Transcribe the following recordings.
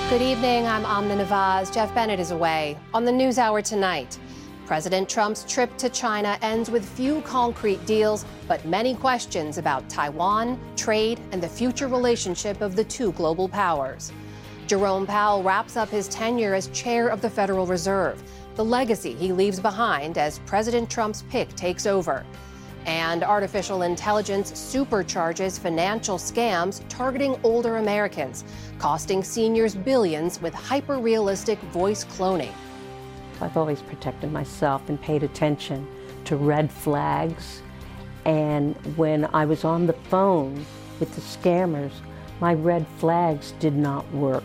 Good evening, I'm Amna Nawaz. Jeff Bennett is away. On the NewsHour tonight, President Trump's trip to China ends with few concrete deals, but many questions about Taiwan, trade, and the future relationship of the two global powers. Jerome Powell wraps up his tenure as chair of the Federal Reserve, the legacy he leaves behind as President Trump's pick takes over. And artificial intelligence supercharges financial scams targeting older Americans, costing seniors billions with hyper-realistic voice cloning. I've always protected myself and paid attention to red flags. And when I was on the phone with the scammers, my red flags did not work.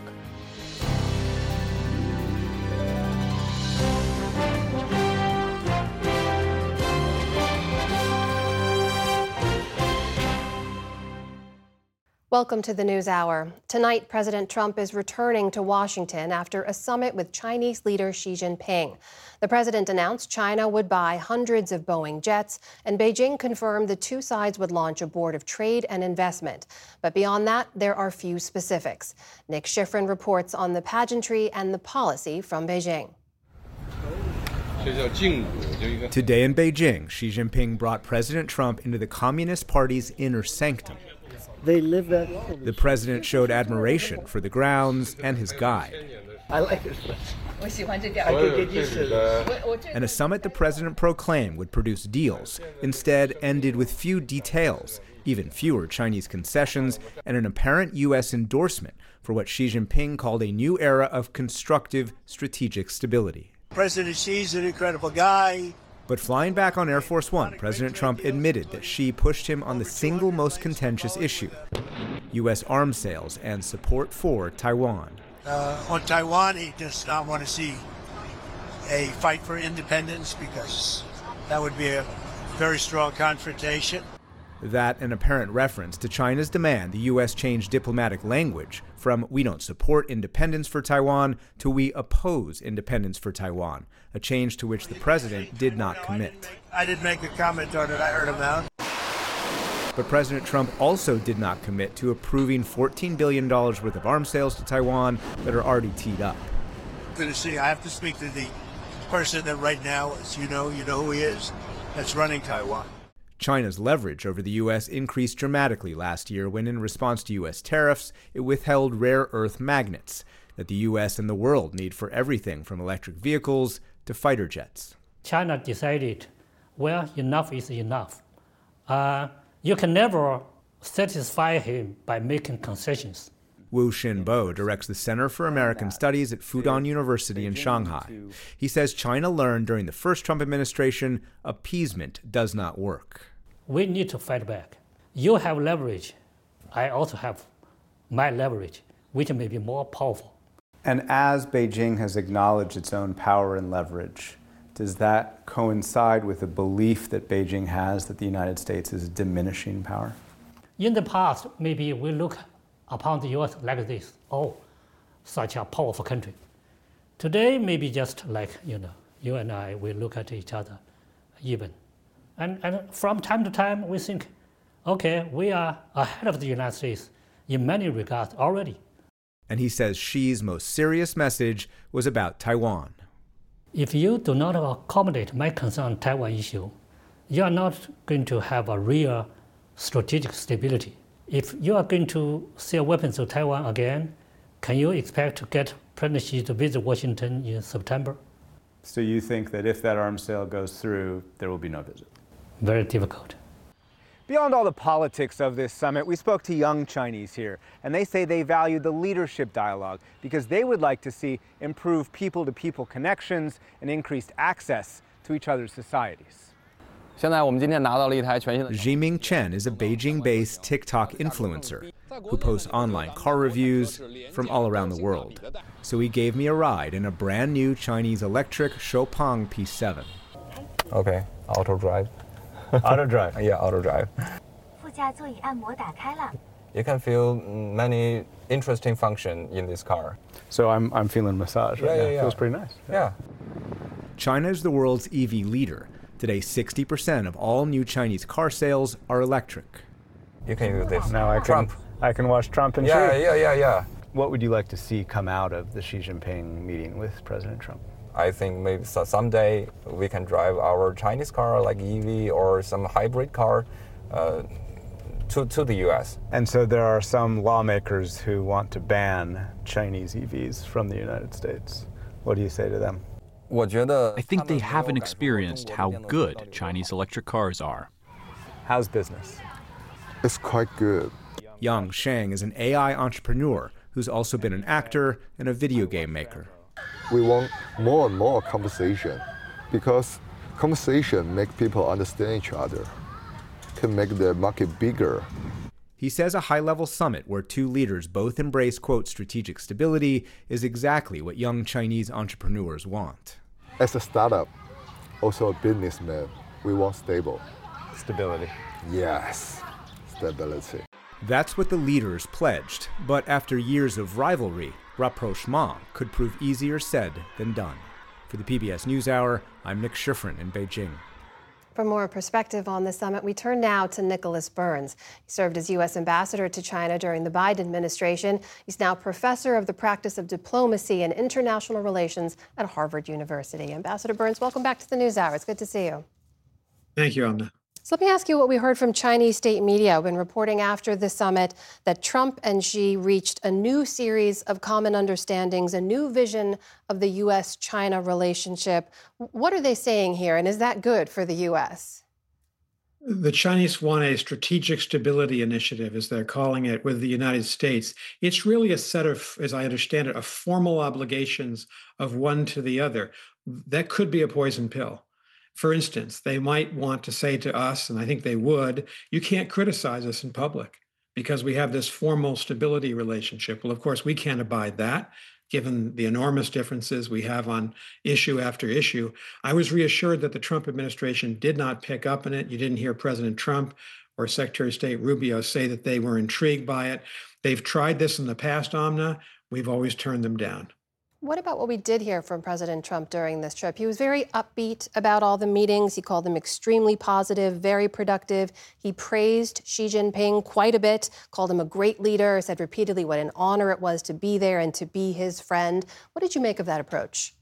Welcome to the NewsHour. Tonight, President Trump is returning to Washington after a summit with Chinese leader Xi Jinping. The president announced China would buy hundreds of Boeing jets, and Beijing confirmed the two sides would launch a board of trade and investment. But beyond that, there are few specifics. Nick Schifrin reports on the pageantry and the policy from Beijing. Today in Beijing, Xi Jinping brought President Trump into the Communist Party's inner sanctum. They live that. The president showed admiration for the grounds and his guide. I like this place. I could get used to this. And a summit the president proclaimed would produce deals instead ended with few details, even fewer Chinese concessions, and an apparent U.S. endorsement for what Xi Jinping called a new era of constructive strategic stability. President Xi's an incredible guy. But flying back on Air Force One, President Trump admitted that Xi pushed him on the single most contentious issue, U.S. arms sales and support for Taiwan. On Taiwan, he does not want to see a fight for independence because that would be a very strong confrontation. That an apparent reference to China's demand the U.S. change diplomatic language from "we don't support independence for Taiwan" to "we oppose independence for Taiwan," a change to which the president did not commit. I didn't make a comment on it. I heard him out. But President Trump also did not commit to approving $14 billion worth of arms sales to Taiwan that are already teed up. I have to speak to the person that right now, as you know who he is, that's running Taiwan. China's leverage over the U.S. increased dramatically last year when, in response to U.S. tariffs, it withheld rare earth magnets that the U.S. and the world need for everything from electric vehicles to fighter jets. China decided, well, enough is enough. You can never satisfy him by making concessions. Wu Xinbo directs the Center for American Studies at Fudan University in Shanghai. He says China learned during the first Trump administration appeasement does not work. We need to fight back. You have leverage. I also have my leverage, which may be more powerful. And as Beijing has acknowledged its own power and leverage, does that coincide with the belief that Beijing has that the United States is diminishing power? In the past, maybe we look upon the U.S. like this, such a powerful country. Today, maybe just like, you and I, we look at each other even. And from time to time, we think, okay, we are ahead of the United States in many regards already. And he says Xi's most serious message was about Taiwan. If you do not accommodate my concern on Taiwan issue, you are not going to have a real strategic stability. If you are going to sell weapons to Taiwan again, can you expect to get President Xi to visit Washington in September? So you think that if that arms sale goes through, there will be no visit? Very difficult. Beyond all the politics of this summit, we spoke to young Chinese here, and they say they value the leadership dialogue because they would like to see improved people-to-people connections and increased access to each other's societies. Jiming Chen is a Beijing-based TikTok influencer who posts online car reviews from all around the world. So he gave me a ride in a brand new Chinese electric Xpeng P7. Okay, auto drive. Auto drive? Yeah, auto drive. You can feel many interesting functions in this car. So I'm feeling massage right now. Yeah. Feels pretty nice. Yeah. China is the world's EV leader. Today, 60% of all new Chinese car sales are electric. You can use this. Now I can watch Trump and Xi. Yeah. What would you like to see come out of the Xi Jinping meeting with President Trump? I think maybe someday we can drive our Chinese car like EV or some hybrid car to the U.S. And so there are some lawmakers who want to ban Chinese EVs from the United States. What do you say to them? I think they haven't experienced how good Chinese electric cars are. How's business? It's quite good. Yang Sheng is an AI entrepreneur who's also been an actor and a video game maker. We want more and more conversation because conversation makes people understand each other, can make the market bigger. He says a high-level summit where two leaders both embrace, quote, strategic stability is exactly what young Chinese entrepreneurs want. As a startup, also a businessman, we want Stability. Yes, stability. That's what the leaders pledged, but after years of rivalry, rapprochement could prove easier said than done. For the PBS NewsHour, I'm Nick Schifrin in Beijing. For more perspective on the summit, we turn now to Nicholas Burns. He served as U.S. ambassador to China during the Biden administration. He's now professor of the practice of diplomacy and international relations at Harvard University. Ambassador Burns, welcome back to the NewsHour. It's good to see you. Thank you, Amna. So let me ask you what we heard from Chinese state media when reporting after the summit that Trump and Xi reached a new series of common understandings, a new vision of the U.S.-China relationship. What are they saying here, and is that good for the U.S.? The Chinese want a strategic stability initiative, as they're calling it, with the United States. It's really a set of, as I understand it, of formal obligations of one to the other. That could be a poison pill. For instance, they might want to say to us, and I think they would, you can't criticize us in public because we have this formal stability relationship. Well, of course, we can't abide that, given the enormous differences we have on issue after issue. I was reassured that the Trump administration did not pick up on it. You didn't hear President Trump or Secretary of State Rubio say that they were intrigued by it. They've tried this in the past, Amna. We've always turned them down. What about what we did hear from President Trump during this trip? He was very upbeat about all the meetings. He called them extremely positive, very productive. He praised Xi Jinping quite a bit, called him a great leader, said repeatedly what an honor it was to be there and to be his friend. What did you make of that approach?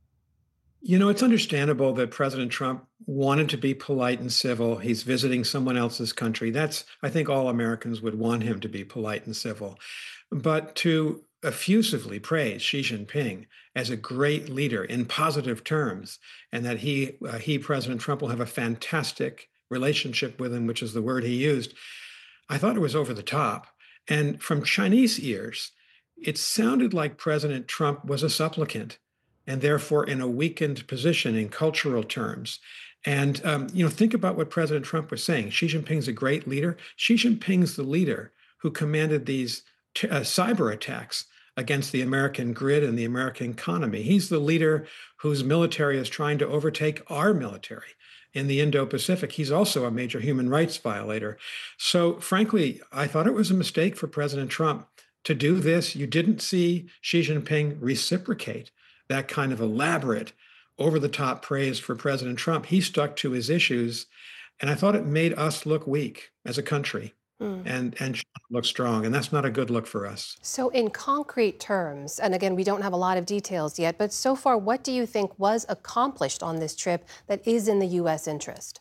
You know, it's understandable that President Trump wanted to be polite and civil. He's visiting someone else's country. I think all Americans would want him to be polite and civil. But to effusively praise Xi Jinping as a great leader in positive terms, and that he, President Trump, will have a fantastic relationship with him, which is the word he used, I thought it was over the top. And from Chinese ears, it sounded like President Trump was a supplicant and therefore in a weakened position in cultural terms. And, think about what President Trump was saying. Xi Jinping's a great leader. Xi Jinping's the leader who commanded these cyber attacks against the American grid and the American economy. He's the leader whose military is trying to overtake our military in the Indo-Pacific. He's also a major human rights violator. So frankly, I thought it was a mistake for President Trump to do this. You didn't see Xi Jinping reciprocate that kind of elaborate, over-the-top praise for President Trump. He stuck to his issues, and I thought it made us look weak as a country. And look strong, and that's not a good look for us. So in concrete terms, and again, we don't have a lot of details yet, but so far, what do you think was accomplished on this trip that is in the U.S. interest?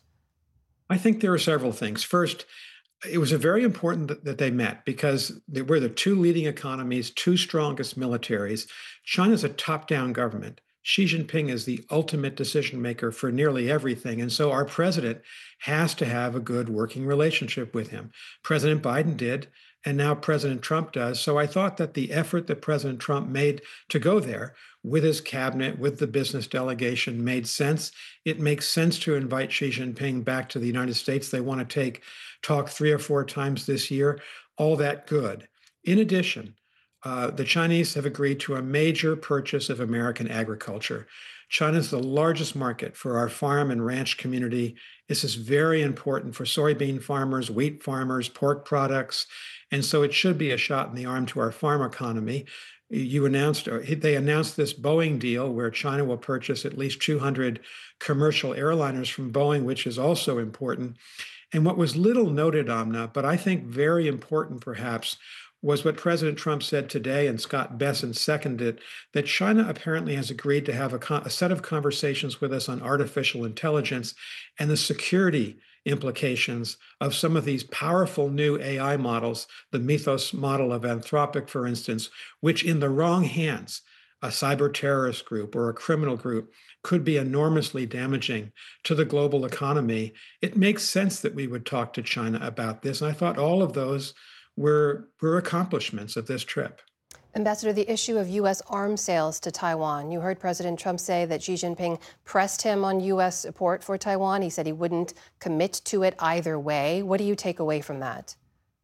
I think there are several things. First, it was very important that they met because they were the two leading economies, two strongest militaries. China's a top-down government. Xi Jinping is the ultimate decision maker for nearly everything. And so our president has to have a good working relationship with him. President Biden did, and now President Trump does. So I thought that the effort that President Trump made to go there with his cabinet, with the business delegation, made sense. It makes sense to invite Xi Jinping back to the United States. They want to talk 3 or 4 times this year. All that good. In addition, the Chinese have agreed to a major purchase of American agriculture. China is the largest market for our farm and ranch community. This is very important for soybean farmers, wheat farmers, pork products. And so it should be a shot in the arm to our farm economy. They announced this Boeing deal where China will purchase at least 200 commercial airliners from Boeing, which is also important. And what was little noted, Amna, but I think very important perhaps, was what President Trump said today, and Scott Bessent seconded it, that China apparently has agreed to have a set of conversations with us on artificial intelligence and the security implications of some of these powerful new AI models, the Mythos model of Anthropic, for instance, which in the wrong hands, a cyber terrorist group or a criminal group, could be enormously damaging to the global economy. It makes sense that we would talk to China about this. And I thought all of those were accomplishments of this trip. Ambassador, the issue of U.S. arms sales to Taiwan. You heard President Trump say that Xi Jinping pressed him on U.S. support for Taiwan. He said he wouldn't commit to it either way. What do you take away from that?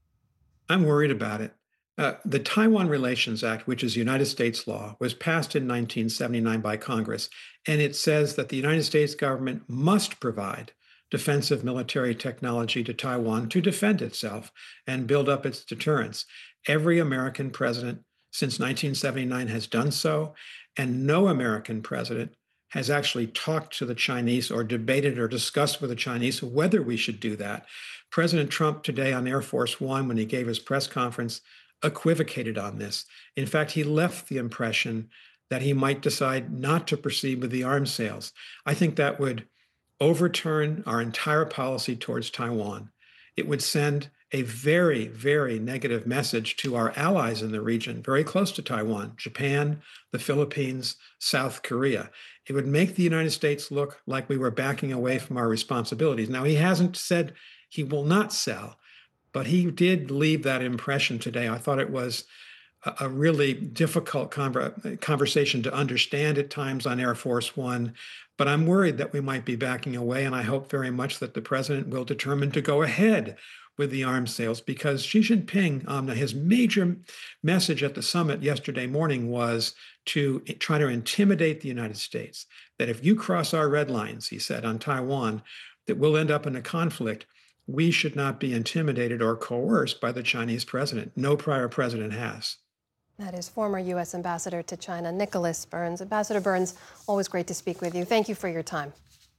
I'm worried about it. The Taiwan Relations Act, which is United States law, was passed in 1979 by Congress, and it says that the United States government must provide defensive military technology to Taiwan to defend itself and build up its deterrence. Every American president since 1979 has done so, and no American president has actually talked to the Chinese or debated or discussed with the Chinese whether we should do that. President Trump today on Air Force One, when he gave his press conference, equivocated on this. In fact, he left the impression that he might decide not to proceed with the arms sales. I think that would overturn our entire policy towards Taiwan. It would send a very, very negative message to our allies in the region, very close to Taiwan, Japan, the Philippines, South Korea. It would make the United States look like we were backing away from our responsibilities. Now, he hasn't said he will not sell, but he did leave that impression today. I thought it was a really difficult conversation to understand at times on Air Force One, but I'm worried that we might be backing away, and I hope very much that the president will determine to go ahead with the arms sales, because Xi Jinping, his major message at the summit yesterday morning was to try to intimidate the United States, that if you cross our red lines, he said, on Taiwan, that we'll end up in a conflict. We should not be intimidated or coerced by the Chinese president. No prior president has. That is former U.S. Ambassador to China, Nicholas Burns. Ambassador Burns, always great to speak with you. Thank you for your time.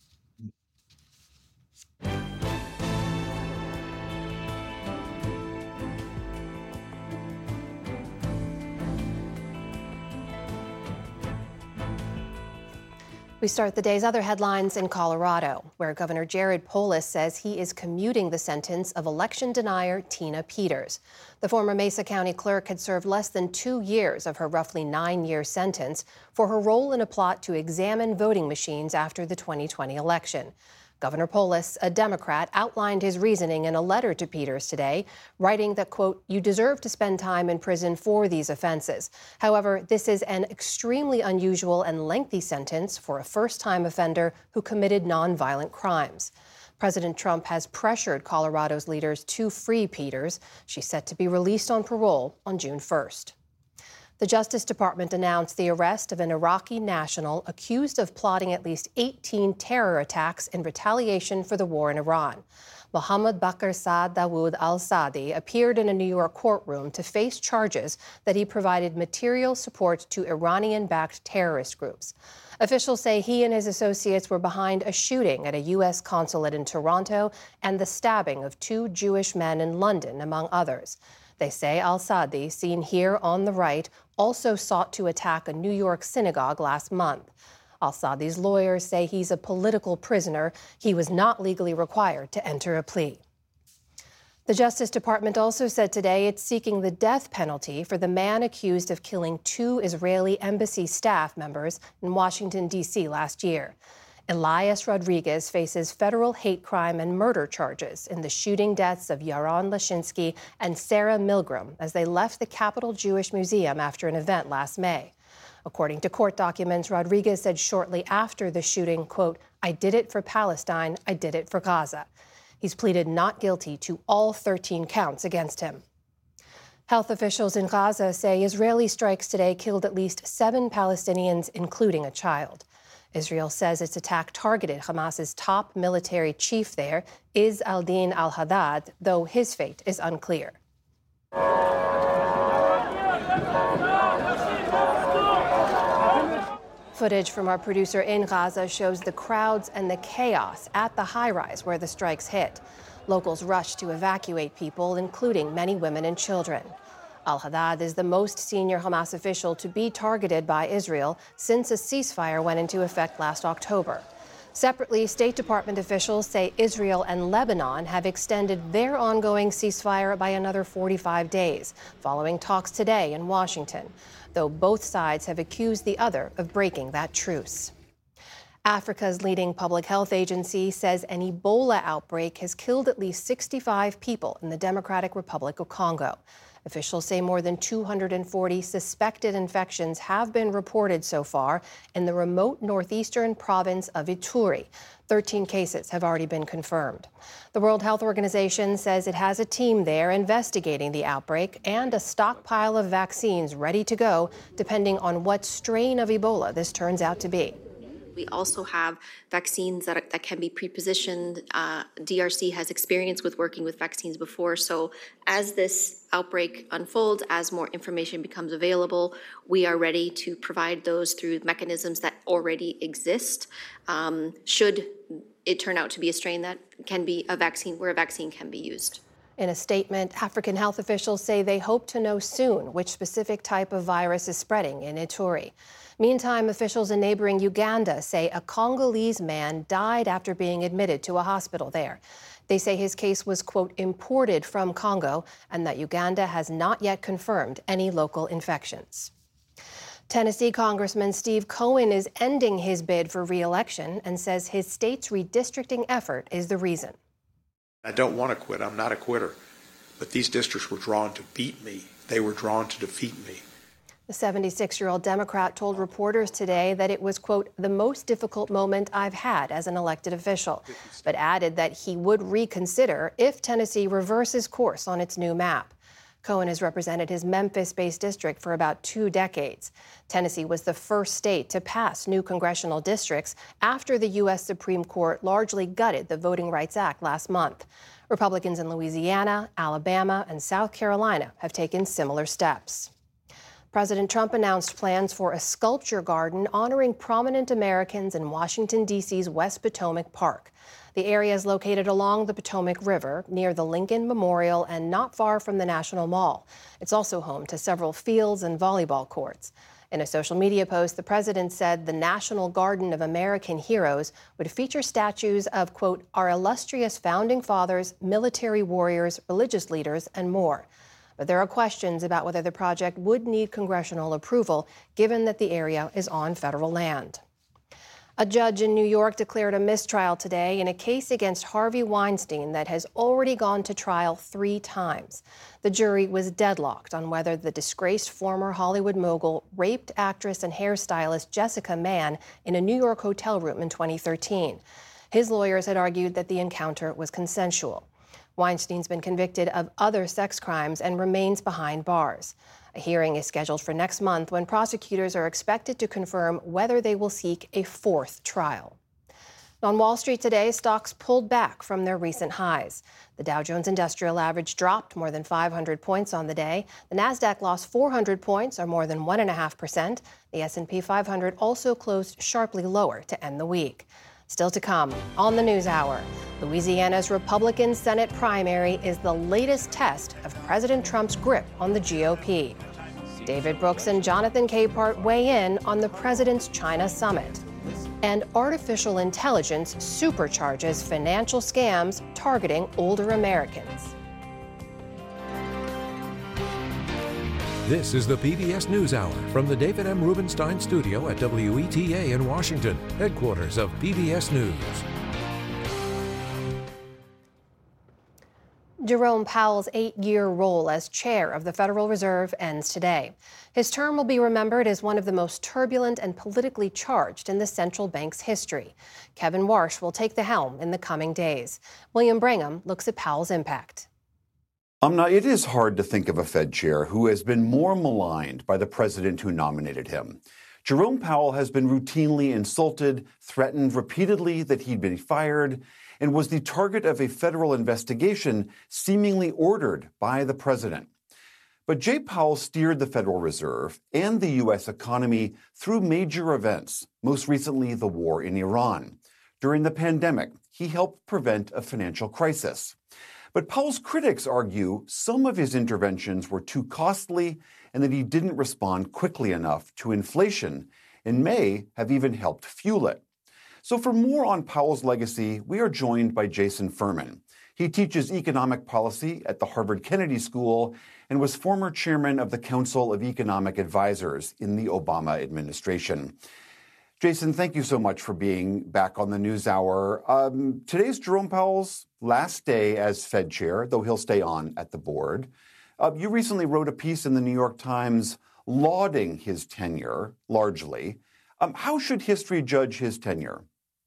We start the day's other headlines in Colorado, where Governor Jared Polis says he is commuting the sentence of election denier Tina Peters. The former Mesa County clerk had served less than 2 years of her roughly 9-year sentence for her role in a plot to examine voting machines after the 2020 election. Governor Polis, a Democrat, outlined his reasoning in a letter to Peters today, writing that, quote, "You deserve to spend time in prison for these offenses. However, this is an extremely unusual and lengthy sentence for a first-time offender who committed nonviolent crimes." President Trump has pressured Colorado's leaders to free Peters. She's set to be released on parole on June 1st. The Justice Department announced the arrest of an Iraqi national accused of plotting at least 18 terror attacks in retaliation for the war in Iran. Mohammed Bakr Saad Dawood al-Saadi appeared in a New York courtroom to face charges that he provided material support to Iranian-backed terrorist groups. Officials say he and his associates were behind a shooting at a U.S. consulate in Toronto and the stabbing of 2 Jewish men in London, among others. They say al-Saadi, seen here on the right, also sought to attack a New York synagogue last month. Al-Saadi's lawyers say he's a political prisoner. He was not legally required to enter a plea. The Justice Department also said today it's seeking the death penalty for the man accused of killing 2 Israeli embassy staff members in Washington, D.C. last year. Elias Rodriguez faces federal hate crime and murder charges in the shooting deaths of Yaron Lashinsky and Sarah Milgram as they left the Capitol Jewish Museum after an event last May. According to court documents, Rodriguez said shortly after the shooting, quote, "I did it for Palestine, I did it for Gaza." He's pleaded not guilty to all 13 counts against him. Health officials in Gaza say Israeli strikes today killed at least 7 Palestinians, including a child. Israel says its attack targeted Hamas's top military chief there, Izz al-Din al-Haddad, though his fate is unclear. Footage from our producer in Gaza shows the crowds and the chaos at the high-rise where the strikes hit. Locals rushed to evacuate people, including many women and children. Al-Haddad is the most senior Hamas official to be targeted by Israel since a ceasefire went into effect last October. Separately, State Department officials say Israel and Lebanon have extended their ongoing ceasefire by another 45 days, following talks today in Washington, though both sides have accused the other of breaking that truce. Africa's leading public health agency says an Ebola outbreak has killed at least 65 people in the Democratic Republic of Congo. Officials say more than 240 suspected infections have been reported so far in the remote northeastern province of Ituri. 13 cases have already been confirmed. The World Health Organization says it has a team there investigating the outbreak and a stockpile of vaccines ready to go, depending on what strain of Ebola this turns out to be. We also have vaccines that can be pre-positioned. DRC has experience with working with vaccines before. So as this outbreak unfolds, as more information becomes available, we are ready to provide those through mechanisms that already exist. Should it turn out to be a strain that can be a vaccine, where a vaccine can be used. In a statement, African health officials say they hope to know soon which specific type of virus is spreading in Ituri. Meantime, officials in neighboring Uganda say a Congolese man died after being admitted to a hospital there. They say his case was, quote, imported from Congo, and that Uganda has not yet confirmed any local infections. Tennessee Congressman Steve Cohen is ending his bid for re-election and says his state's redistricting effort is the reason. I don't want to quit. I'm not a quitter. But these districts were drawn to beat me. They were drawn to defeat me. The 76-year-old Democrat told reporters today that it was, quote, the most difficult moment I've had as an elected official, but added that he would reconsider if Tennessee reverses course on its new map. Cohen has represented his Memphis-based district for about 2 decades. Tennessee was the first state to pass new congressional districts after the U.S. Supreme Court largely gutted the Voting Rights Act last month. Republicans in Louisiana, Alabama, and South Carolina have taken similar steps. President Trump announced plans for a sculpture garden honoring prominent Americans in Washington, D.C.'s West Potomac Park. The area is located along the Potomac River, near the Lincoln Memorial and not far from the National Mall. It's also home to several fields and volleyball courts. In a social media post, the president said the National Garden of American Heroes would feature statues of, quote, our illustrious founding fathers, military warriors, religious leaders, and more. But there are questions about whether the project would need congressional approval, given that the area is on federal land. A judge in New York declared a mistrial today in a case against Harvey Weinstein that has already gone to trial 3 times. The jury was deadlocked on whether the disgraced former Hollywood mogul raped actress and hairstylist Jessica Mann in a New York hotel room in 2013. His lawyers had argued that the encounter was consensual. Weinstein's been convicted of other sex crimes and remains behind bars. A hearing is scheduled for next month when prosecutors are expected to confirm whether they will seek a 4th trial. On Wall Street today, stocks pulled back from their recent highs. The Dow Jones Industrial Average dropped more than 500 points on the day. The Nasdaq lost 400 points, or more than 1.5%. The S&P 500 also closed sharply lower to end the week. Still to come on the NewsHour, Louisiana's Republican Senate primary is the latest test of President Trump's grip on the GOP. David Brooks and Jonathan Capehart weigh in on the president's China summit. And artificial intelligence supercharges financial scams targeting older Americans. This is the PBS NewsHour from the David M. Rubenstein Studio at WETA in Washington, headquarters of PBS News. Jerome Powell's 8-year role as chair of the Federal Reserve ends today. His term will be remembered as one of the most turbulent and politically charged in the central bank's history. Kevin Warsh will take the helm in the coming days. William Brangham looks at Powell's impact. It is hard to think of a Fed chair who has been more maligned by the president who nominated him. Jerome Powell has been routinely insulted, threatened repeatedly that he'd been fired, and was the target of a federal investigation seemingly ordered by the president. But Jay Powell steered the Federal Reserve and the U.S. economy through major events, most recently the war in Iran. During the pandemic, he helped prevent a financial crisis. But Powell's critics argue some of his interventions were too costly and that he didn't respond quickly enough to inflation and may have even helped fuel it. So for more on Powell's legacy, we are joined by Jason Furman. He teaches economic policy at the Harvard Kennedy School and was former chairman of the Council of Economic Advisors in the Obama administration. Jason, thank you so much for being back on the NewsHour. Today's Jerome Powell's last day as Fed chair, though he'll stay on at the board. You recently wrote a piece in the New York Times lauding his tenure, largely. How should history judge his tenure?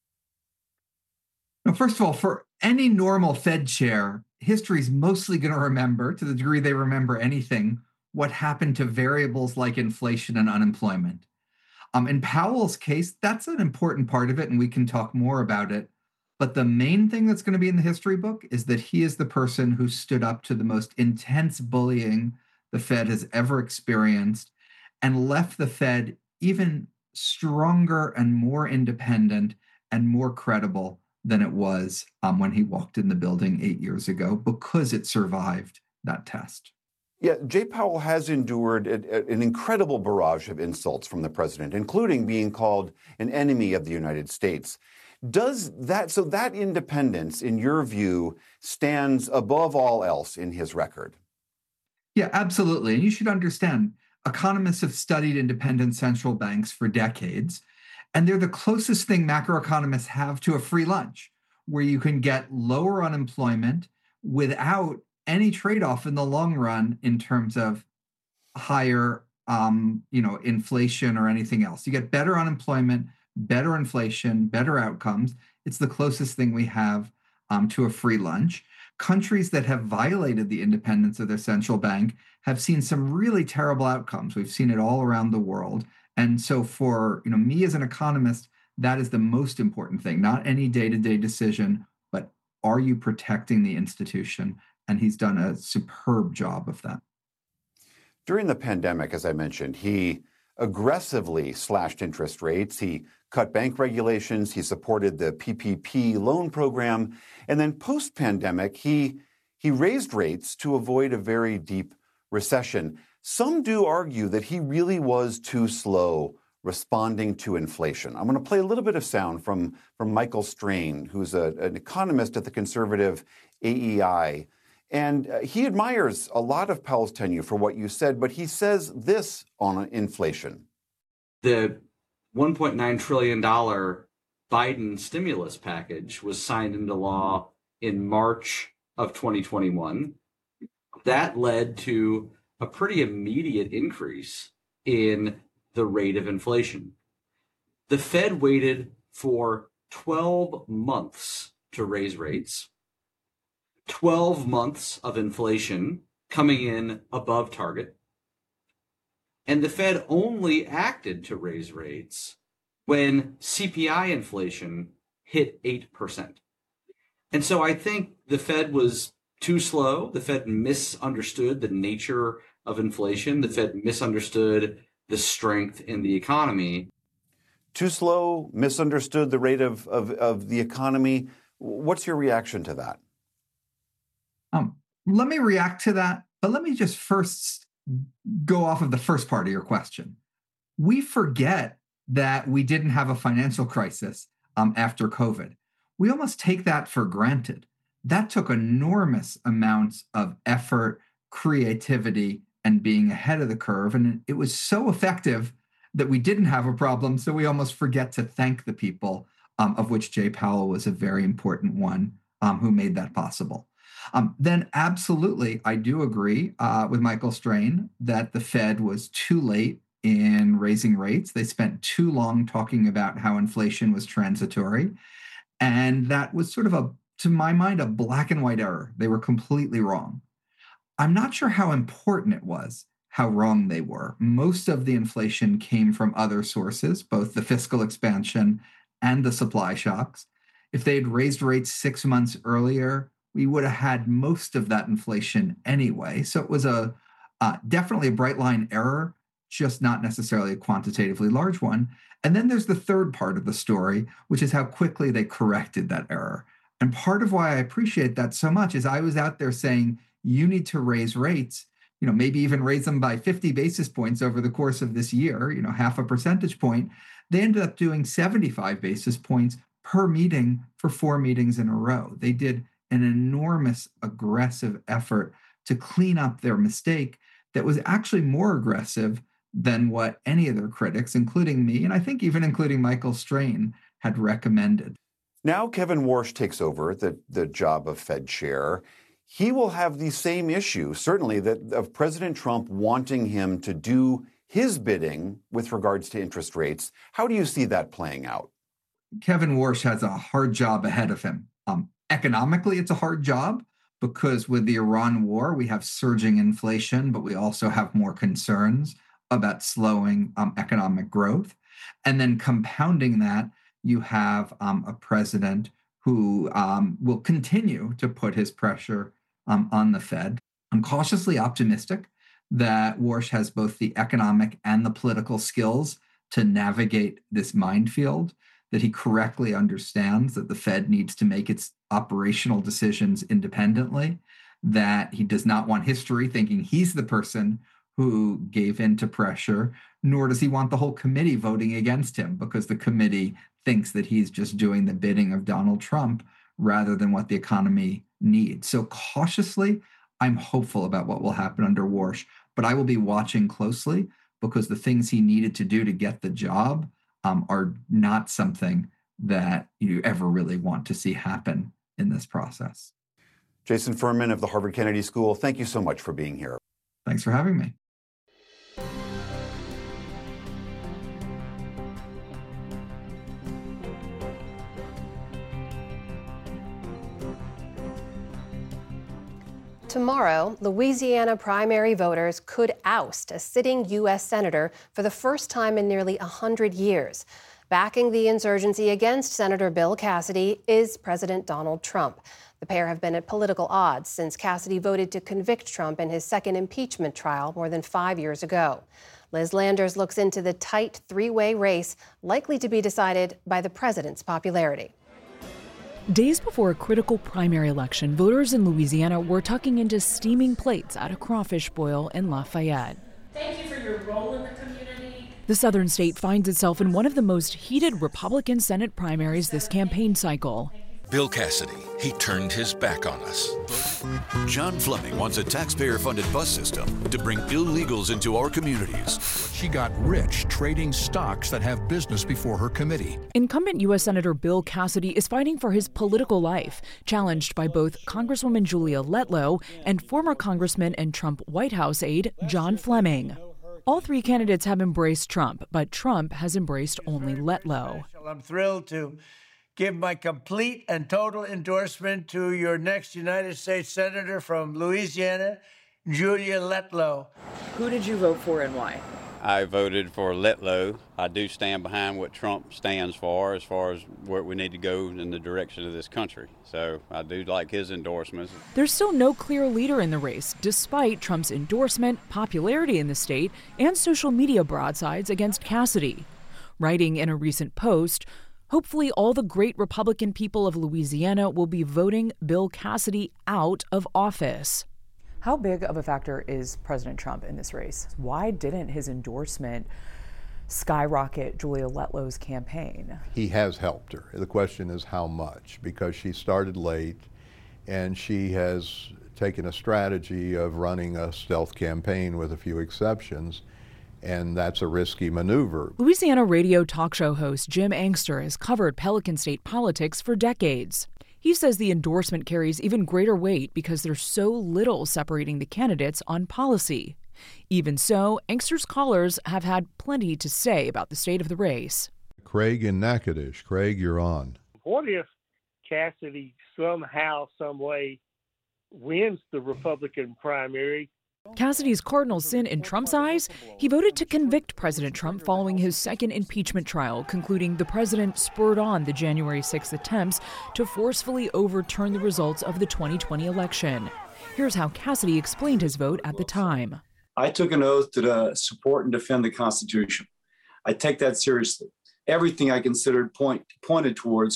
Well, first of all, for any normal Fed chair, history's mostly going to remember, to the degree they remember anything, what happened to variables like inflation and unemployment. In Powell's case, that's an important part of it, and we can talk more about it. But the main thing that's going to be in the history book is that he is the person who stood up to the most intense bullying the Fed has ever experienced and left the Fed even stronger and more independent and more credible than it was when he walked in the building 8 years ago, because it survived that test. Yeah, Jay Powell has endured an incredible barrage of insults from the president, including being called an enemy of the United States. So that independence, in your view, stands above all else in his record? Yeah, absolutely. And you should understand, economists have studied independent central banks for decades, and they're the closest thing macroeconomists have to a free lunch, where you can get lower unemployment without any trade-off in the long run in terms of higher, inflation or anything else. You get better unemployment, better inflation, better outcomes. It's the closest thing we have to a free lunch. Countries that have violated the independence of their central bank have seen some really terrible outcomes. We've seen it all around the world. And so for me as an economist, that is the most important thing, not any day-to-day decision, but are you protecting the institution? And he's done a superb job of that. During the pandemic, as I mentioned, he aggressively slashed interest rates. He cut bank regulations. He supported the PPP loan program. And then post-pandemic, he raised rates to avoid a very deep recession. Some do argue that he really was too slow responding to inflation. I'm going to play a little bit of sound from Michael Strain, who's an economist at the conservative AEI. And he admires a lot of Powell's tenure for what you said, but he says this on inflation. The $1.9 trillion Biden stimulus package was signed into law in March of 2021. That led to a pretty immediate increase in the rate of inflation. The Fed waited for 12 months to raise rates. 12 months of inflation coming in above target. And the Fed only acted to raise rates when CPI inflation hit 8%. And so I think the Fed was too slow. The Fed misunderstood the nature of inflation. The Fed misunderstood the strength in the economy. Too slow, misunderstood the rate of the economy. What's your reaction to that? Let me react to that, but let me just first go off of the first part of your question. We forget that we didn't have a financial crisis after COVID. We almost take that for granted. That took enormous amounts of effort, creativity, and being ahead of the curve. And it was so effective that we didn't have a problem, so we almost forget to thank the people, of which Jay Powell was a very important one, who made that possible. Then absolutely, I do agree with Michael Strain that the Fed was too late in raising rates. They spent too long talking about how inflation was transitory. And that was sort of to my mind, a black and white error. They were completely wrong. I'm not sure how important it was how wrong they were. Most of the inflation came from other sources, both the fiscal expansion and the supply shocks. If they had raised rates 6 months earlier, we would have had most of that inflation anyway. So it was definitely a bright line error, just not necessarily a quantitatively large one. And then there's the third part of the story, which is how quickly they corrected that error. And part of why I appreciate that so much is I was out there saying, you need to raise rates, maybe even raise them by 50 basis points over the course of this year, half a percentage point. They ended up doing 75 basis points per meeting for 4 meetings in a row. They did an enormous aggressive effort to clean up their mistake that was actually more aggressive than what any of their critics, including me, and I think even including Michael Strain, had recommended. Now Kevin Warsh takes over the job of Fed chair. He will have the same issue, certainly, of President Trump wanting him to do his bidding with regards to interest rates. How do you see that playing out? Kevin Warsh has a hard job ahead of him. Economically, it's a hard job because with the Iran war, we have surging inflation, but we also have more concerns about slowing economic growth. And then compounding that, you have a president who will continue to put his pressure on the Fed. I'm cautiously optimistic that Warsh has both the economic and the political skills to navigate this minefield, that he correctly understands that the Fed needs to make its operational decisions independently, that he does not want history thinking he's the person who gave in to pressure, nor does he want the whole committee voting against him because the committee thinks that he's just doing the bidding of Donald Trump rather than what the economy needs. So cautiously, I'm hopeful about what will happen under Warsh, but I will be watching closely because the things he needed to do to get the job are not something that you ever really want to see happen in this process. Jason Furman of the Harvard Kennedy School, thank you so much for being here. Thanks for having me. Tomorrow, Louisiana primary voters could oust a sitting U.S. senator for the first time in nearly 100 years. Backing the insurgency against Senator Bill Cassidy is President Donald Trump. The pair have been at political odds since Cassidy voted to convict Trump in his second impeachment trial more than 5 years ago. Liz Landers looks into the tight three-way race likely to be decided by the president's popularity. Days before a critical primary election, voters in Louisiana were tucking into steaming plates at a crawfish boil in Lafayette. Thank you for your role in the community. The southern state finds itself in one of the most heated Republican Senate primaries this campaign cycle. Bill Cassidy, he turned his back on us. John Fleming wants a taxpayer-funded bus system to bring illegals into our communities. She got rich trading stocks that have business before her committee. Incumbent U.S. Senator Bill Cassidy is fighting for his political life, challenged by both Congresswoman Julia Letlow and former Congressman and Trump White House aide John Fleming. All three candidates have embraced Trump, but Trump has embraced only Letlow. I'm thrilled to give my complete and total endorsement to your next United States Senator from Louisiana, Julia Letlow. Who did you vote for and why? I voted for Letlow. I do stand behind what Trump stands for as where we need to go in the direction of this country. So I do like his endorsements. There's still no clear leader in the race, despite Trump's endorsement, popularity in the state, and social media broadsides against Cassidy. Writing in a recent post, hopefully all the great Republican people of Louisiana will be voting Bill Cassidy out of office. How big of a factor is President Trump in this race? Why didn't his endorsement skyrocket Julia Letlow's campaign? He has helped her. The question is how much, because she started late and she has taken a strategy of running a stealth campaign with a few exceptions, and that's a risky maneuver. Louisiana radio talk show host Jim Angster has covered Pelican State politics for decades. He says the endorsement carries even greater weight because there's so little separating the candidates on policy. Even so, Angster's callers have had plenty to say about the state of the race. Craig in Natchitoches. Craig, you're on. What if Cassidy somehow, some way wins the Republican primary? Cassidy's cardinal sin in Trump's eyes? He voted to convict President Trump following his second impeachment trial, concluding the president spurred on the January 6th attempts to forcefully overturn the results of the 2020 election. Here's how Cassidy explained his vote at the time. I took an oath to support and defend the Constitution. I take that seriously. Everything I considered pointed towards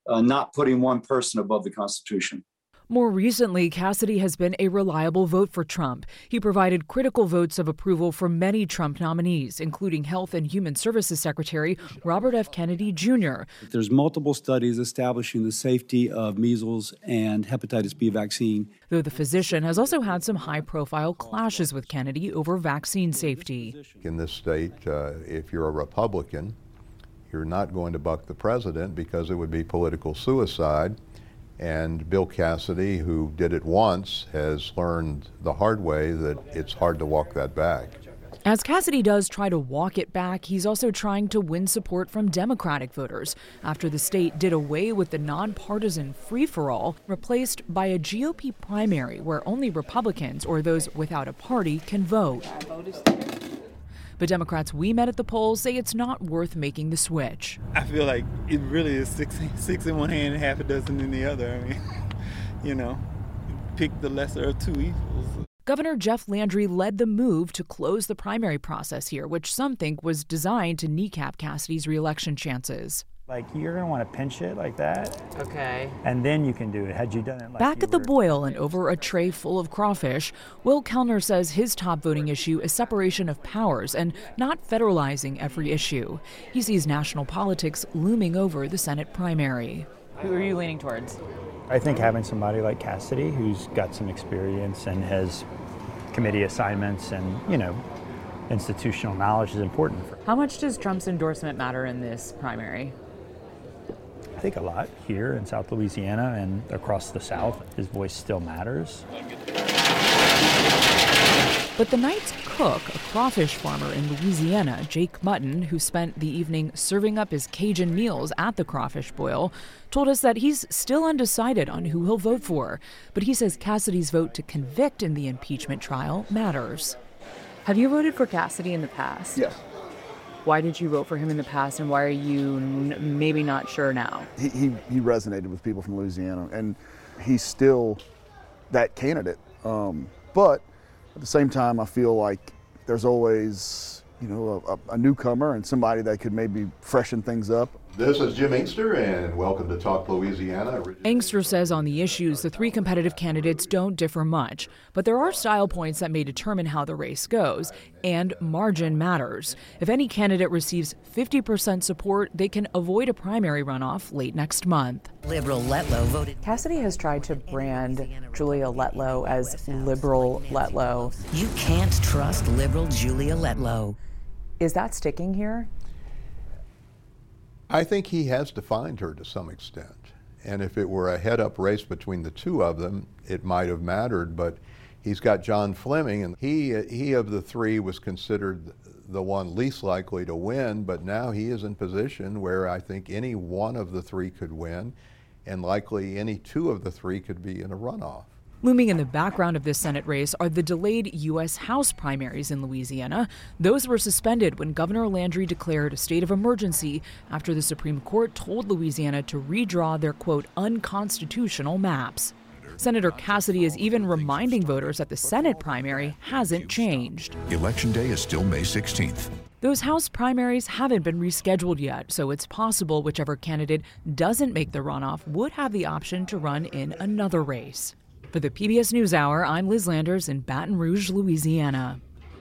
not putting one person above the Constitution. More recently, Cassidy has been a reliable vote for Trump. He provided critical votes of approval for many Trump nominees, including Health and Human Services Secretary Robert F. Kennedy Jr. There's multiple studies establishing the safety of measles and hepatitis B vaccine. Though the physician has also had some high-profile clashes with Kennedy over vaccine safety. In this state, if you're a Republican, you're not going to buck the president because it would be political suicide. And Bill Cassidy, who did it once, has learned the hard way that it's hard to walk that back. As Cassidy does try to walk it back, he's also trying to win support from Democratic voters after the state did away with the nonpartisan free-for-all, replaced by a GOP primary where only Republicans or those without a party can vote. But Democrats we met at the polls say it's not worth making the switch. I feel like it really is six in one hand and half a dozen in the other. I mean, pick the lesser of two evils. Governor Jeff Landry led the move to close the primary process here, which some think was designed to kneecap Cassidy's re-election chances. Like, you're going to want to pinch it like that. Okay. And then you can do it. Had you done it like Back at the boil and over a tray full of crawfish, Will Kellner says his top voting issue is separation of powers and not federalizing every issue. He sees national politics looming over the Senate primary. Who are you leaning towards? I think having somebody like Cassidy who's got some experience and has committee assignments and, institutional knowledge is important. How much does Trump's endorsement matter in this primary? I think a lot here in South Louisiana and across the South. His voice still matters. But the night's cook, a crawfish farmer in Louisiana, Jake Mutton, who spent the evening serving up his Cajun meals at the crawfish boil, told us that he's still undecided on who he'll vote for. But he says Cassidy's vote to convict in the impeachment trial matters. Have you voted for Cassidy in the past? Yes. Why did you vote for him in the past, and why are you maybe not sure now? He resonated with people from Louisiana, and he's still that candidate. But at the same time, I feel like there's always, a newcomer and somebody that could maybe freshen things up. This is Jim Inkster, and welcome to Talk Louisiana. Inkster says on the issues, the three competitive candidates don't differ much, but there are style points that may determine how the race goes, and margin matters. If any candidate receives 50% support, they can avoid a primary runoff late next month. Liberal Letlow voted. Cassidy has tried to brand Julia Letlow as liberal Letlow. You can't trust liberal Julia Letlow. Is that sticking here? I think he has defined her to some extent. And if it were a head-up race between the two of them, it might have mattered. But he's got John Fleming, and he of the three was considered the one least likely to win. But now he is in position where I think any one of the three could win, and likely any two of the three could be in a runoff. Looming in the background of this Senate race are the delayed U.S. House primaries in Louisiana. Those were suspended when Governor Landry declared a state of emergency after the Supreme Court told Louisiana to redraw their, quote, unconstitutional maps. Senator Cassidy is even reminding voters that the Senate primary hasn't changed. Election Day is still May 16th. Those House primaries haven't been rescheduled yet, so it's possible whichever candidate doesn't make the runoff would have the option to run in another race. For the PBS NewsHour, I'm Liz Landers in Baton Rouge, Louisiana.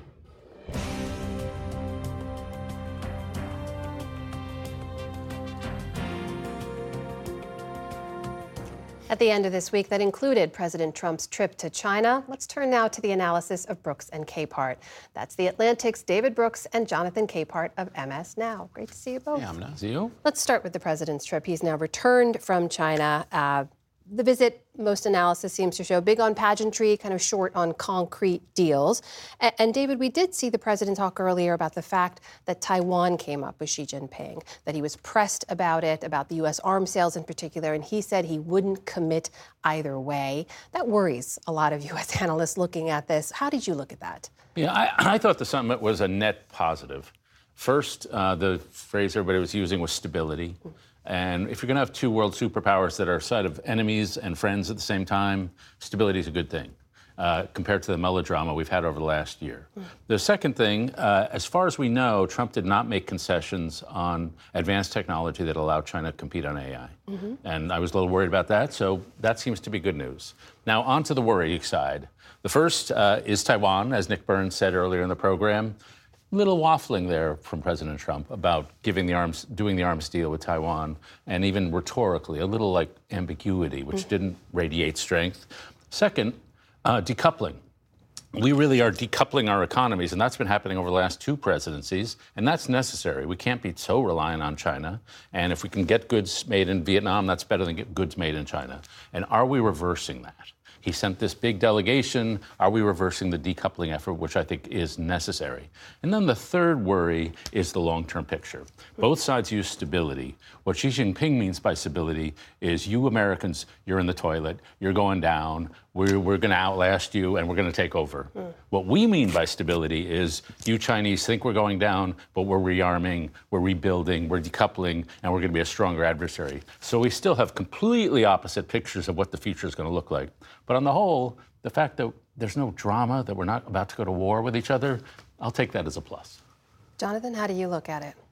At the end of this week, that included President Trump's trip to China. Let's turn now to the analysis of Brooks and Capehart. That's The Atlantic's David Brooks and Jonathan Capehart of MS Now. Great to see you both. Yeah, I'm nice. You? Let's start with the president's trip. He's now returned from China. The visit, most analysis seems to show, big on pageantry, kind of short on concrete deals. And David, we did see the president talk earlier about the fact that Taiwan came up with Xi Jinping, that he was pressed about it, about the U.S. arms sales in particular, and he said he wouldn't commit either way. That worries a lot of U.S. analysts looking at this. How did you look at that? Yeah, I thought the summit was a net positive. First, the phrase everybody was using was stability. And if you're going to have two world superpowers that are a set of enemies and friends at the same time, stability is a good thing. compared to the melodrama we've had over the last year. The second thing, as far as we know, Trump did not make concessions on advanced technology that allowed China to compete on AI. And I was a little worried about that, so that seems to be good news. Now, on to the worry side. The first is Taiwan, as Nick Burns said earlier in the program. Little waffling there from President Trump about doing the arms deal with Taiwan, and even rhetorically, a little like ambiguity, which didn't radiate strength. Second, decoupling. We really are decoupling our economies, and that's been happening over the last 2 presidencies, and that's necessary. We can't be so reliant on China, and if we can get goods made in Vietnam, that's better than get goods made in China. And are we reversing that? He sent this big delegation. Are we reversing the decoupling effort, which I think is necessary? And then the third worry is the long-term picture. Both sides use stability. What Xi Jinping means by stability is you Americans, you're in the toilet, you're going down, we're going to outlast you, and we're going to take over. What we mean by stability is you Chinese think we're going down, but we're rearming, we're rebuilding, we're decoupling, and we're going to be a stronger adversary. So we still have completely opposite pictures of what the future is going to look like. But on the whole, the fact that there's no drama, that we're not about to go to war with each other, I'll take that as a plus. Jonathan, how do you look at it?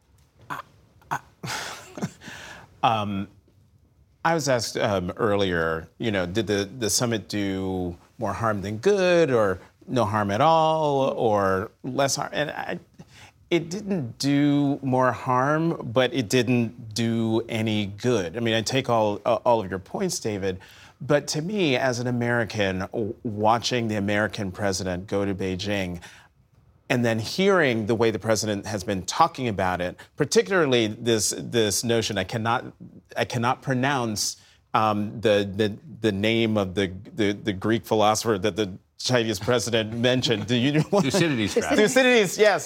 I was asked earlier, did the summit do more harm than good, or no harm at all, or less harm? And it didn't do more harm, but it didn't do any good. I mean, I take all of your points, David. But to me, as an American, watching the American president go to Beijing, and then hearing the way the president has been talking about it, particularly this notion, I cannot pronounce the name of the Greek philosopher that the Chinese president mentioned. Do you know what? Thucydides. Thucydides, yes.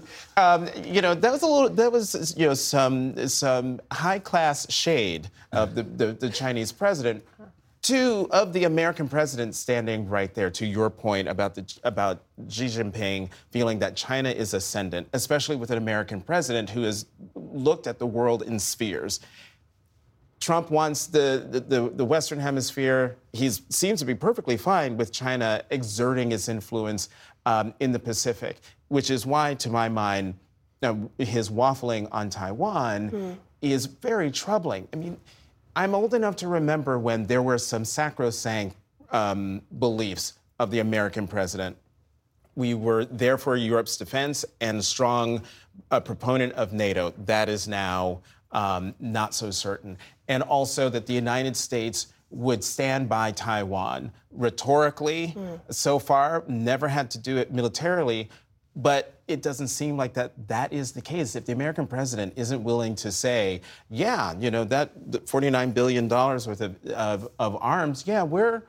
That was some high class shade of the Chinese president. 2 of the American presidents standing right there, to your point about Xi Jinping feeling that China is ascendant, especially with an American president who has looked at the world in spheres. Trump wants the Western Hemisphere. He seems to be perfectly fine with China exerting its influence in the Pacific, which is why, to my mind, his waffling on Taiwan is very troubling. I mean, I'm old enough to remember when there were some sacrosanct beliefs of the American president. We were there for Europe's defense and a strong proponent of NATO. That is now not so certain. And also that the United States would stand by Taiwan. Rhetorically, so far, never had to do it militarily. But it doesn't seem like that is the case. If the American president isn't willing to say, yeah, that $49 billion worth of arms, yeah,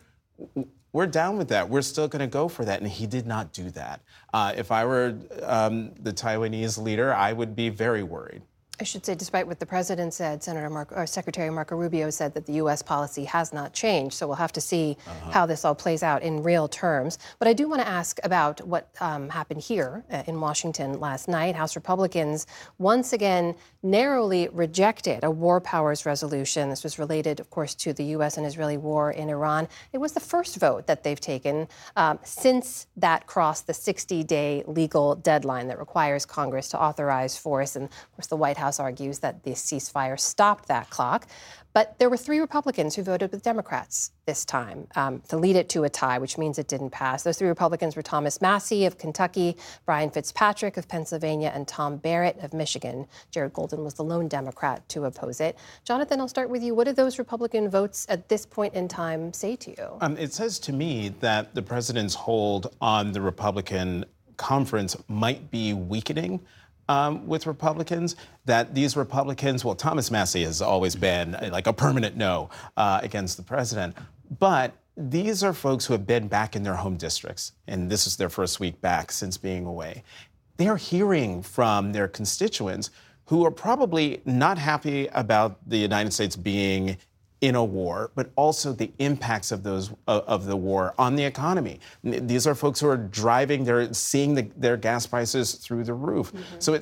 we're down with that. We're still going to go for that. And he did not do that. If I were the Taiwanese leader, I would be very worried. I should say, despite what the president said, Secretary Marco Rubio said that the U.S. policy has not changed. So we'll have to see how this all plays out in real terms. But I do want to ask about what happened here in Washington last night. House Republicans once again narrowly rejected a war powers resolution. This was related, of course, to the U.S. and Israeli war in Iran. It was the first vote that they've taken since that crossed the 60-day legal deadline that requires Congress to authorize force. And, of course, the White House argues that the ceasefire stopped that clock. But there were 3 Republicans who voted with Democrats this time to lead it to a tie, which means it didn't pass. Those 3 Republicans were Thomas Massie of Kentucky, Brian Fitzpatrick of Pennsylvania, and Tom Barrett of Michigan. Jared Golden was the lone Democrat to oppose it. Jonathan, I'll start with you. What do those Republican votes at this point in time say to you? It says to me that the president's hold on the Republican conference might be weakening. With Republicans, that these Republicans, well, Thomas Massie has always been like a permanent no against the president, but these are folks who have been back in their home districts, and this is their first week back since being away. They're hearing from their constituents who are probably not happy about the United States being in a war, but also the impacts of the war on the economy. These are folks who are driving, they're seeing their gas prices through the roof. So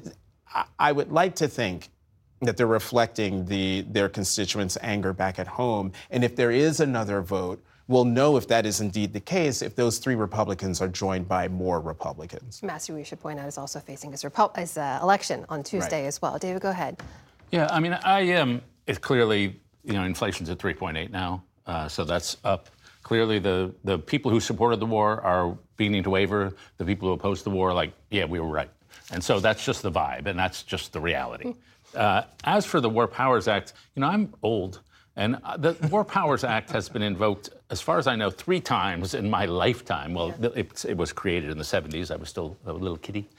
I would like to think that they're reflecting their constituents' anger back at home. And if there is another vote we'll know if that is indeed the case if those 3 Republicans are joined by more Republicans. Matthew, we should point out, is also facing his election on Tuesday as well. David, go ahead. Yeah, I mean, it's clearly, inflation's at 3.8 now, so that's up. Clearly, the people who supported the war are beginning to waver. The people who opposed the war are like, yeah, we were right. And so that's just the vibe, and that's just the reality. As for the War Powers Act, I'm old, and the War Powers Act has been invoked, as far as I know, 3 times in my lifetime. Well, it was created in the 70s. I was still a little kiddie.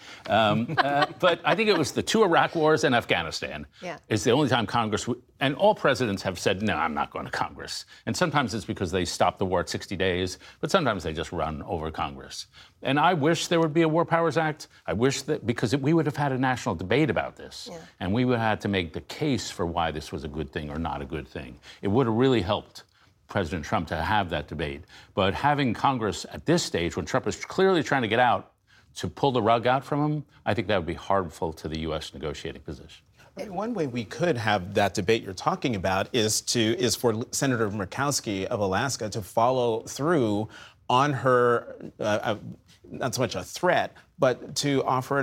But I think it was the 2 Iraq wars and Afghanistan. Yeah. Is the only time Congress, and all presidents have said, no, I'm not going to Congress. And sometimes it's because they stop the war at 60 days, but sometimes they just run over Congress. And I wish there would be a War Powers Act. I wish that, because we would have had a national debate about this. Yeah. And we would have had to make the case for why this was a good thing or not a good thing. It would have really helped President Trump to have that debate. But having Congress at this stage, when Trump is clearly trying to get out, to pull the rug out from him, I think that would be harmful to the U.S. negotiating position. One way we could have that debate you're talking about is for Senator Murkowski of Alaska to follow through on her, not so much a threat, but to offer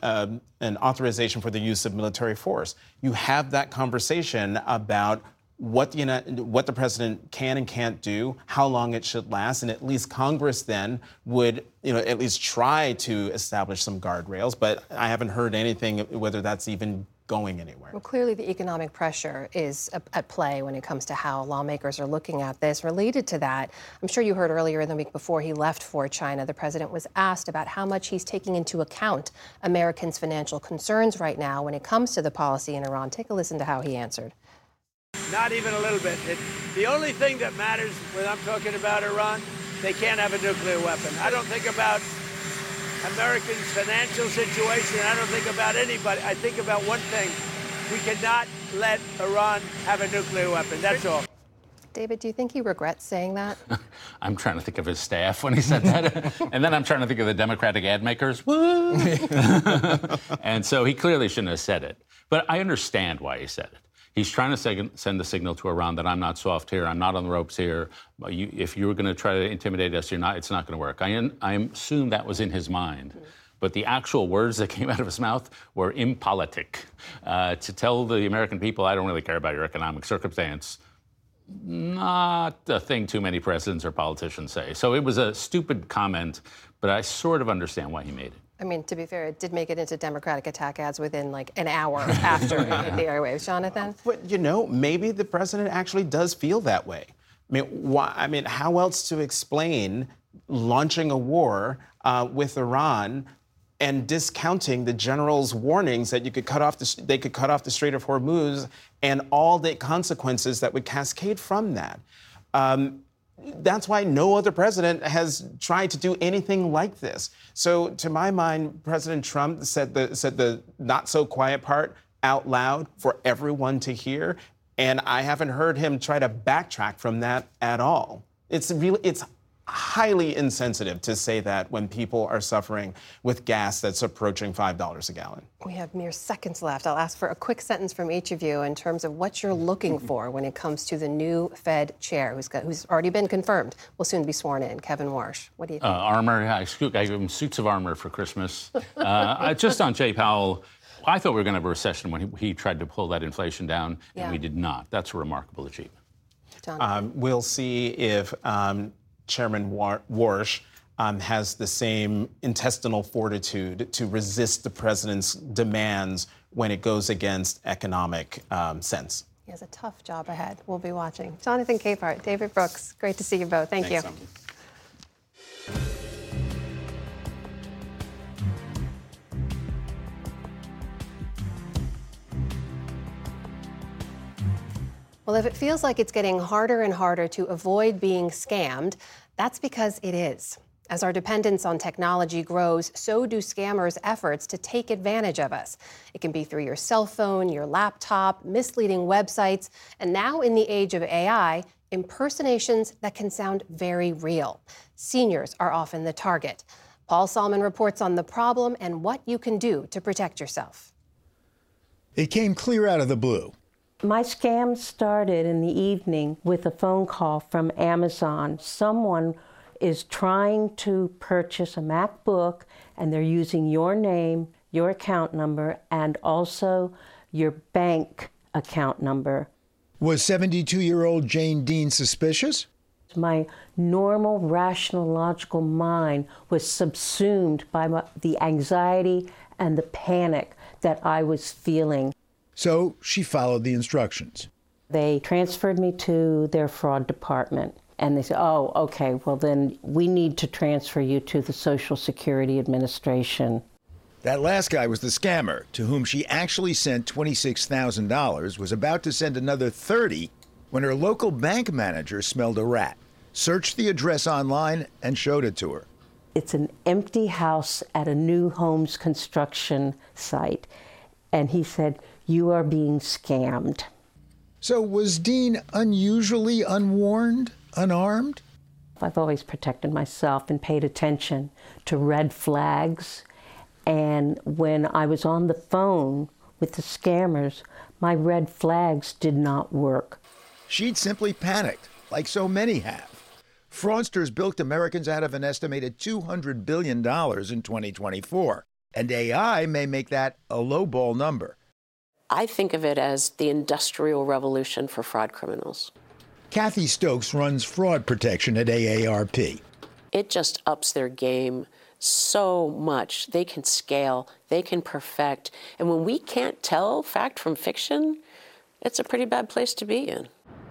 an authorization for the use of military force. You have that conversation about what the president can and can't do, how long it should last, and at least Congress then would, at least try to establish some guardrails. But I haven't heard anything whether that's even going anywhere. Well, clearly the economic pressure is at play when it comes to how lawmakers are looking at this. Related to that, I'm sure you heard earlier in the week before he left for China, the president was asked about how much he's taking into account Americans' financial concerns right now when it comes to the policy in Iran. Take a listen to how he answered. Not even a little bit. The only thing that matters when I'm talking about Iran, they can't have a nuclear weapon. I don't think about Americans' financial situation. I don't think about anybody. I think about one thing. We cannot let Iran have a nuclear weapon. That's all. David, do you think he regrets saying that? I'm trying to think of his staff when he said that. And then I'm trying to think of the Democratic ad makers. Woo! And so he clearly shouldn't have said it. But I understand why he said it. He's trying to send a signal to Iran that I'm not soft here, I'm not on the ropes here. If you were going to try to intimidate us, it's not going to work. I assume that was in his mind. But the actual words that came out of his mouth were impolitic. To tell the American people, I don't really care about your economic circumstance, not a thing too many presidents or politicians say. So it was a stupid comment, but I sort of understand why he made it. I mean, to be fair, it did make it into Democratic attack ads within like an hour after it hit the airwaves. Jonathan? But, maybe the president actually does feel that way. I mean, how else to explain launching a war with Iran and discounting the general's warnings that they could cut off the Strait of Hormuz and all the consequences that would cascade from that? That's why no other president has tried to do anything like this. So, to my mind, President Trump said the not so quiet part out loud for everyone to hear, and I haven't heard him try to backtrack from that at all. It's highly insensitive to say that when people are suffering with gas that's approaching $5 a gallon. We have mere seconds left. I'll ask for a quick sentence from each of you in terms of what you're looking for when it comes to the new Fed chair who's already been confirmed, will soon be sworn in, Kevin Warsh. What do you think? Armor. I gave him suits of armor for Christmas. Just on Jay Powell, I thought we were going to have a recession when he tried to pull that inflation down, and we did not. That's a remarkable achievement. We'll see if Chairman Warsh has the same intestinal fortitude to resist the president's demands when it goes against economic sense. He has a tough job ahead. We'll be watching. Jonathan Capehart, David Brooks, great to see you both. Thank you. Well, if it feels like it's getting harder and harder to avoid being scammed, that's because it is. As our dependence on technology grows, so do scammers' efforts to take advantage of us. It can be through your cell phone, your laptop, misleading websites, and now in the age of AI, impersonations that can sound very real. Seniors are often the target. Paul Salmon reports on the problem and what you can do to protect yourself. It came clear out of the blue. My scam started in the evening with a phone call from Amazon. Someone is trying to purchase a MacBook, and they're using your name, your account number, and also your bank account number. Was 72-year-old Jane Dean suspicious? My normal, rational, logical mind was subsumed by the anxiety and the panic that I was feeling. So she followed the instructions. They transferred me to their fraud department, and they said, oh, okay, well then we need to transfer you to the Social Security Administration. That last guy was the scammer, to whom she actually sent $26,000, was about to send another $30,000 when her local bank manager smelled a rat, searched the address online, and showed it to her. It's an empty house at a new homes construction site. And he said, you are being scammed. So was Dean unusually unwarned, unarmed? I've always protected myself and paid attention to red flags. And when I was on the phone with the scammers, my red flags did not work. She'd simply panicked, like so many have. Fraudsters bilked Americans out of an estimated $200 billion in 2024, and AI may make that a lowball number. I think of it as the industrial revolution for fraud criminals. Kathy Stokes runs fraud protection at AARP. It just ups their game so much. They can scale, they can perfect, and when we can't tell fact from fiction, it's a pretty bad place to be in.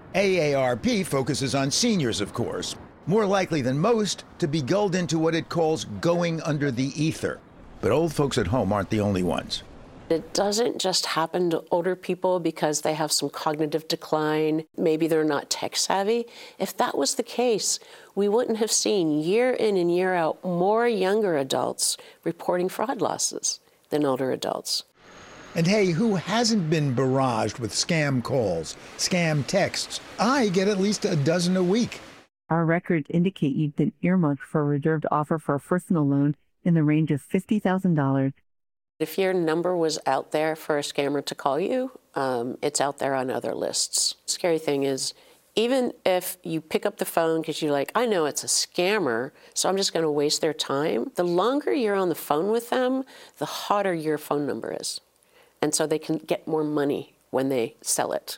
AARP focuses on seniors, of course, more likely than most to be gulled into what it calls going under the ether. But old folks at home aren't the only ones. It doesn't just happen to older people because they have some cognitive decline. Maybe they're not tech savvy. If that was the case, we wouldn't have seen year in and year out more younger adults reporting fraud losses than older adults. And hey, who hasn't been barraged with scam calls, scam texts? I get at least a dozen a week. Our records indicate you've been earmarked for a reserved offer for a personal loan in the range of $50,000. If your number was out there for a scammer to call you, it's out there on other lists. Scary thing is, even if you pick up the phone because you're like, I know it's a scammer, so I'm just going to waste their time, the longer you're on the phone with them, the hotter your phone number is. And so they can get more money when they sell it.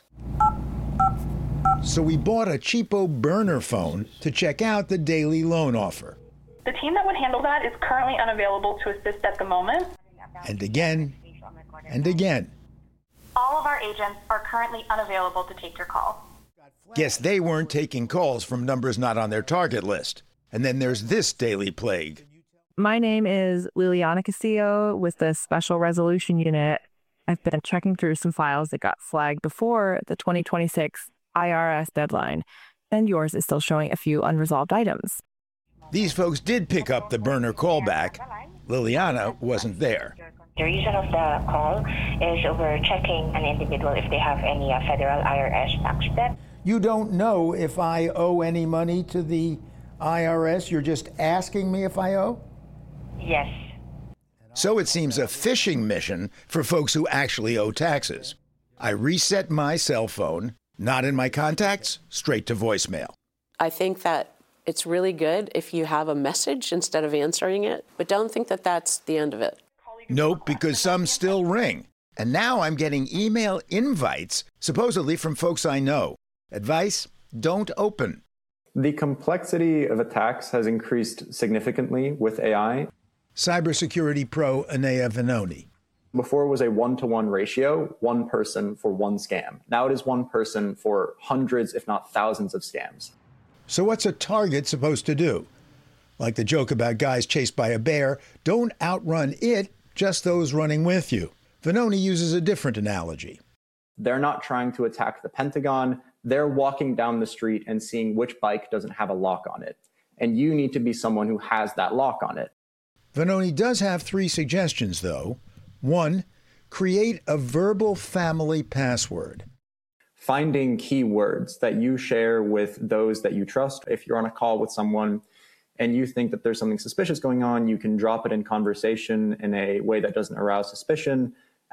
So we bought a cheapo burner phone to check out the daily loan offer. The team that would handle that is currently unavailable to assist at the moment. And again, and again. All of our agents are currently unavailable to take your call. Guess they weren't taking calls from numbers not on their target list. And then there's this daily plague. My name is Liliana Castillo with the Special Resolution Unit. I've been checking through some files that got flagged before the 2026 IRS deadline, and yours is still showing a few unresolved items. These folks did pick up the burner callback. Liliana wasn't there. The reason of the call is we're checking an individual if they have any federal IRS tax debt. You don't know if I owe any money to the IRS? You're just asking me if I owe? Yes. So it seems a phishing mission for folks who actually owe taxes. I reset my cell phone, not in my contacts, straight to voicemail. I think that it's really good if you have a message instead of answering it, but don't think that that's the end of it. Nope, because some still ring. And now I'm getting email invites, supposedly from folks I know. Advice? Don't open. The complexity of attacks has increased significantly with AI. Cybersecurity pro Anaya Venoni. Before it was a 1-to-1 ratio, one person for one scam. Now it is one person for hundreds, if not thousands of scams. So what's a target supposed to do? Like the joke about guys chased by a bear, don't outrun it, just those running with you. Venoni uses a different analogy. They're not trying to attack the Pentagon. They're walking down the street and seeing which bike doesn't have a lock on it. And you need to be someone who has that lock on it. Venoni does have 3 suggestions, though. 1, create a verbal family password. Finding keywords that you share with those that you trust. If you're on a call with someone and you think that there's something suspicious going on, you can drop it in conversation in a way that doesn't arouse suspicion,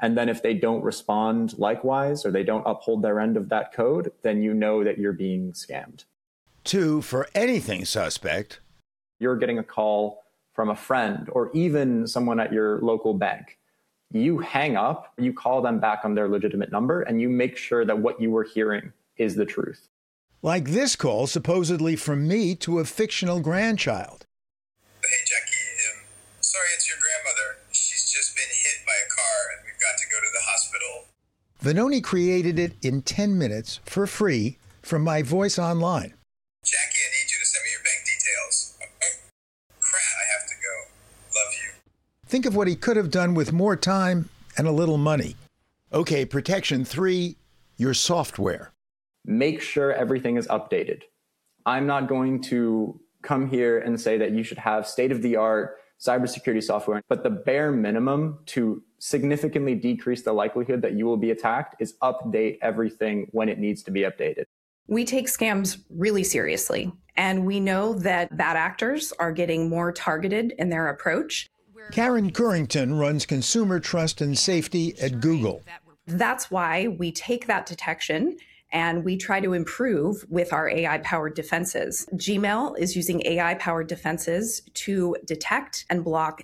And then if they don't respond likewise, or they don't uphold their end of that code, then you know that you're being scammed. 2, for anything suspect. You're getting a call from a friend or even someone at your local bank. You hang up, you call them back on their legitimate number, and you make sure that what you were hearing is the truth. Like this call supposedly from me to a fictional grandchild. Hey, Jackie, sorry, it's your grandmother. She's just been hit by a car and we've got to go to the hospital. Vanoni created it in 10 minutes for free from my voice online. Jackie, I need you to send me your bank details. Crap, I have to go. Love you. Think of what he could have done with more time and a little money. Okay, protection 3, your software. Make sure everything is updated. I'm not going to come here and say that you should have state-of-the-art cybersecurity software, but the bare minimum to significantly decrease the likelihood that you will be attacked is update everything when it needs to be updated. We take scams really seriously, and we know that bad actors are getting more targeted in their approach. Karen Currington runs consumer trust and safety at Google. That's why we take that detection and we try to improve with our AI-powered defenses. Gmail is using AI-powered defenses to detect and block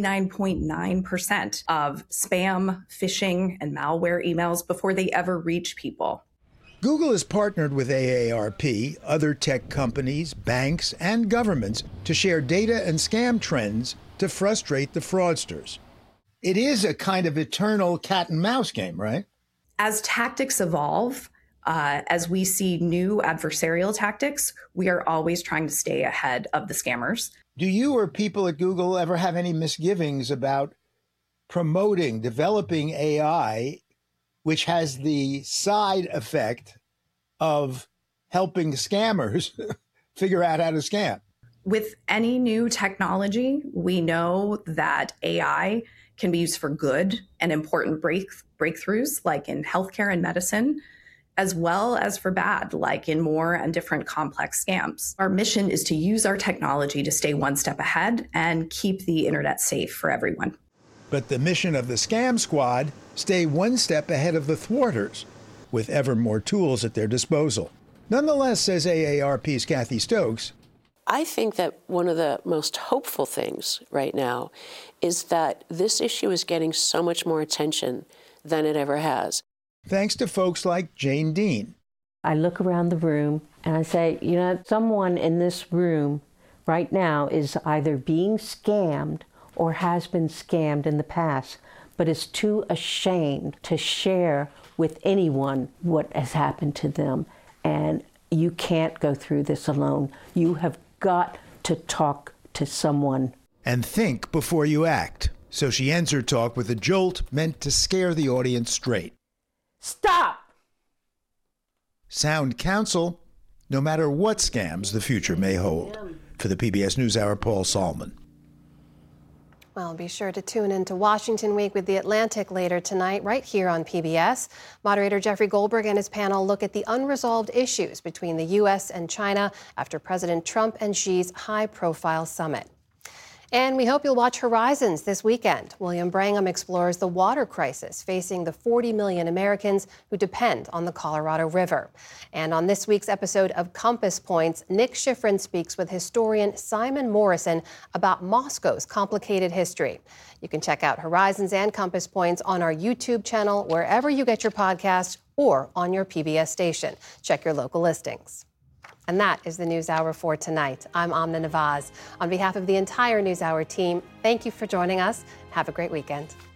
99.9% of spam, phishing, and malware emails before they ever reach people. Google has partnered with AARP, other tech companies, banks, and governments to share data and scam trends to frustrate the fraudsters. It is a kind of eternal cat and mouse game, right? As tactics evolve, as we see new adversarial tactics, we are always trying to stay ahead of the scammers. Do you or people at Google ever have any misgivings about promoting, developing AI, which has the side effect of helping scammers figure out how to scam? With any new technology, we know that AI can be used for good and important breakthroughs, like in healthcare and medicine, as well as for bad, like in more and different complex scams. Our mission is to use our technology to stay one step ahead and keep the internet safe for everyone. But the mission of the Scam Squad, stay one step ahead of the thwarters, with ever more tools at their disposal. Nonetheless, says AARP's Kathy Stokes, I think that one of the most hopeful things right now is that this issue is getting so much more attention than it ever has. Thanks to folks like Jane Dean. I look around the room and I say, you know, someone in this room right now is either being scammed or has been scammed in the past, but is too ashamed to share with anyone what has happened to them. And you can't go through this alone. You have got to talk to someone. And think before you act. So she ends her talk with a jolt meant to scare the audience straight. Stop! Sound counsel, no matter what scams the future may hold. For the PBS NewsHour, Paul Salman. Well, be sure to tune in to Washington Week with The Atlantic later tonight, right here on PBS. Moderator Jeffrey Goldberg and his panel look at the unresolved issues between the U.S. and China after President Trump and Xi's high-profile summit. And we hope you'll watch Horizons this weekend. William Brangham explores the water crisis facing the 40 million Americans who depend on the Colorado River. And on this week's episode of Compass Points, Nick Schifrin speaks with historian Simon Morrison about Moscow's complicated history. You can check out Horizons and Compass Points on our YouTube channel, wherever you get your podcasts, or on your PBS station. Check your local listings. And that is the NewsHour for tonight. I'm Amna Nawaz. On behalf of the entire NewsHour team, thank you for joining us. Have a great weekend.